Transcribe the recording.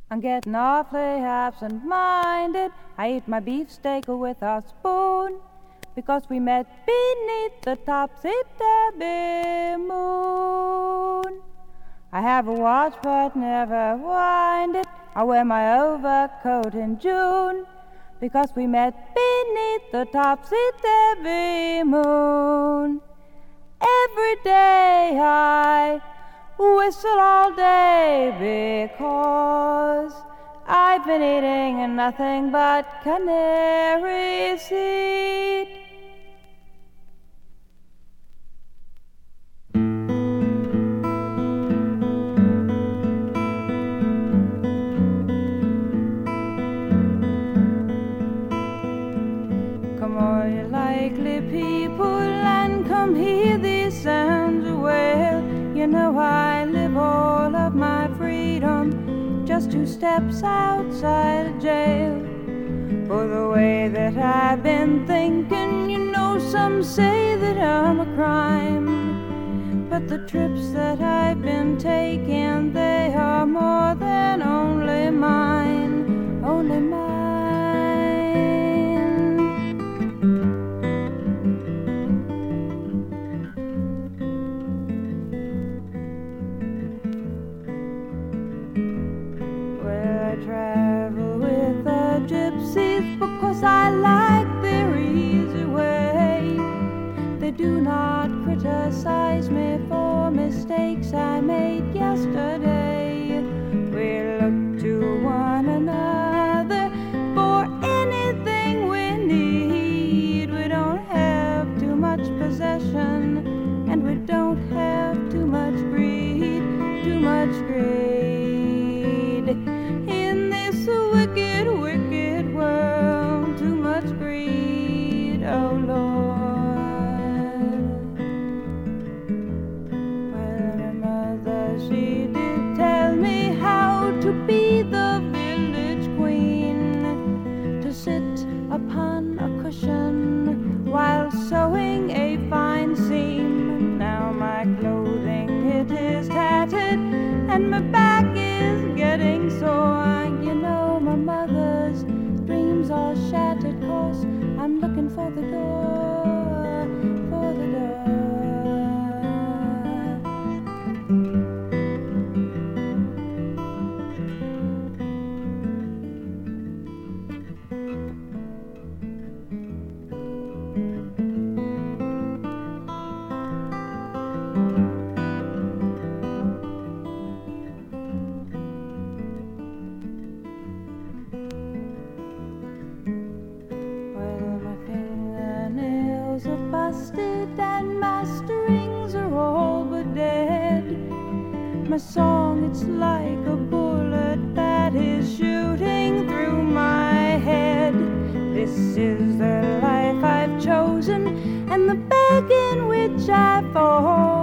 I'm getting awfully absent-minded. I eat my beefsteak with a spoon because we met beneath the topsy-turvy moon. I have a watch but never wind it. I wear my overcoat in June because we met beneath the topsy-turvy moon. Every day I whistle all day because I've been eating nothing but canary seed. Come all you likely people and come hear these sounds well. You know I live all of my freedom just 2 steps outside of jail. For the way that I've been thinking, you know some say that I'm a crime, but the trips that I've been taking, they are more than only mine, only mine. Travel with the gypsies because I like their easy way. They do not criticize me for mistakes I made yesterday. We look to one another for anything we need. We don't have too much possession, and we don't have too much greed, too much greed. Wicked, wicked world, too much greed, oh Lord. Well, my mother, she did tell me how to be the village queen, to sit upon a cushion while sewing a fine seam. Now my clothing, it is tattered, and my back is getting sore. You know my mother's dreams are shattered, 'cause I'm looking for the door, for the door. And my strings are all but dead. My song, it's like a bullet that is shooting through my head. This is the life I've chosen and the bag in which I fall.